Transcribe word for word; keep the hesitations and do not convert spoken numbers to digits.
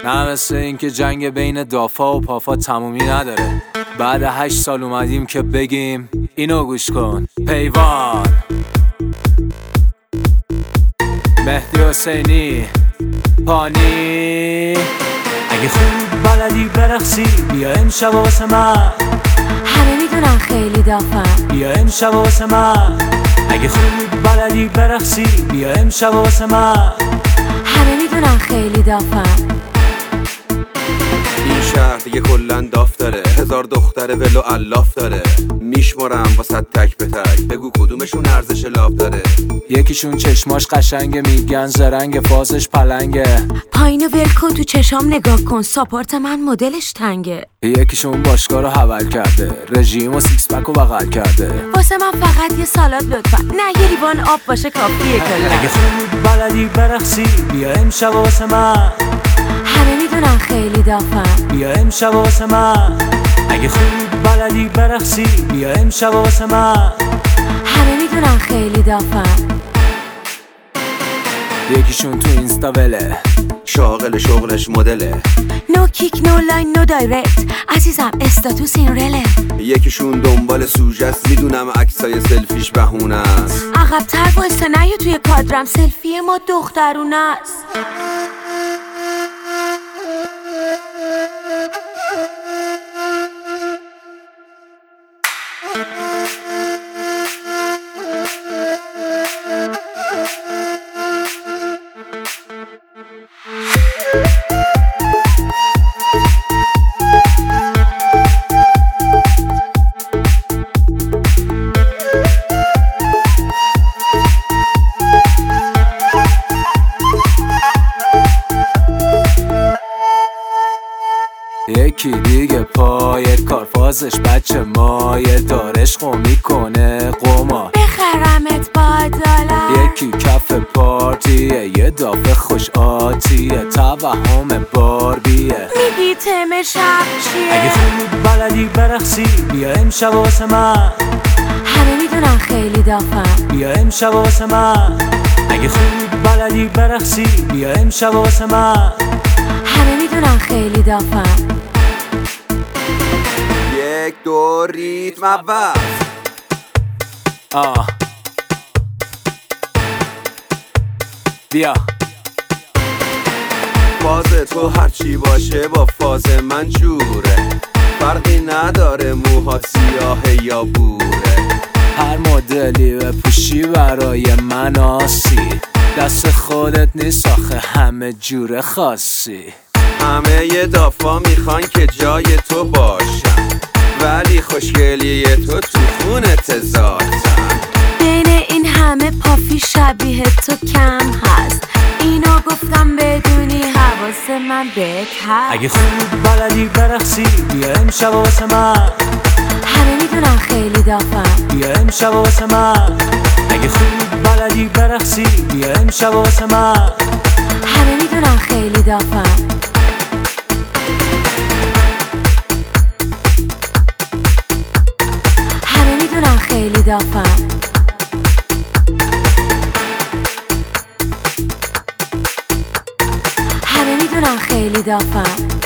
نه مثل این که جنگ بین دافا و پافا تمومی نداره. بعد هشت سال اومدیم که بگیم اینو گوش کن. پیوان مهدی حسینی پانی. اگه خوب بلدی برقصی بیا امشب واسه من. همه میدونن خیلی دافم. بیا امشب واسه من. اگه خوب بلدی برقصی بیا امشب واسه من. همه میدونن خیلی دافم. این شهر دیگه کلن داف داره، هزار دختر ولو الاف داره. میشمارم واسه تک به تک، بگو کدومشون ارزش لاف داره. یکیشون چشماش قشنگه، میگن زرنگ، فازش پلنگه. پایینو ول کن تو چشام نگاه کن، ساپورت من مدلش تنگه. یکیشون باشگاه رو حول کرده، رژیم و سیکس پک رو بغل کرده. واسه من فقط یه سالاد لطفا، نه یه لیوان آب باشه کافیه کلا. اگه خوب بلدی برقصی بیا امشب واسه من. همه میدونن خیلی دافم. بیا امشب واسه من. اگه خوب بلدی برقصی بیا امشب واسه من. همه میدونن خیلی دافم. یکیشون تو اینستا وله، شاغل شغلش مدله. نو کیک نو لاین نو دایرکت، عزیزم استاتوس این رله. یکیشون دنبال سوژه است، میدونم عکسای سلفیش بهونه است. عقب‌تر وایسا نیا توی کادرم، سلفی ما دخترونه است. یکی دیگه پای کارفازش بچه مایه، دارش خو میکنه قمار. بخرمت با دلار. یکی کف پارتیه، یه دافه خوش آتیه، توهم باربیه. میگی تم شب چیه؟ اگه خوب بلدی برقصی بیا امشب واسه من. همه میدونن خیلی دافم. بیا امشب واسه من. اگه خوب بلدی برقصی بیا امشب واسه من. همه میدونن خیلی دافم. یک دو ریتم اول. آه بیا. فاز تو هرچی باشه با فاز من جوره، فرقی نداره موهات سیاه یا بوره. هر مدلی بپوشی برای من آسی، دست خودت نیست آخه همه جور خاصی. همه ی دافا میخوان که جای تو باشن، ولی خوشگلی تو تو خونت ذاتن. بین این همه پافی شبیه تو کم هست، اینو گفتم بدونی حواس من بهت هست. اگه خوب بلدی برقصی بیا امشب واسه من. همه میدونن خیلی دافم. بیا امشب واسه من. اگه خوب بلدی برقصی بیا امشب واسه من. همه میدونن خیلی دافم. همه میدونن خیلی دافم. همه میدونن خیلی دافم.